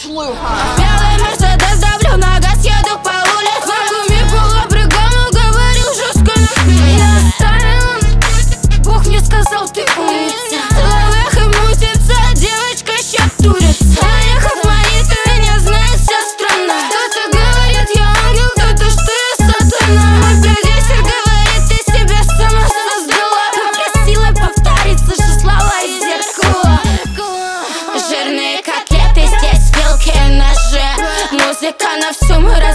шлюха. Белый Мерседес давлю на газ, еду по улице. Кумир полуобрыгом говорил жестко. Я оставил, Бог мне сказал, ты умница. Лавех и мутится, девочка ща турится. Поехав мои, ты меня знаешь, вся страна. Кто-то говорит, я ангел, кто-то, что я сатана. Мой продюсер говорит, ты себя сама создала. Попросила повториться же слова из зеркала. Жирные котлеты здесь, вилки, ножи. Музыка на всю мы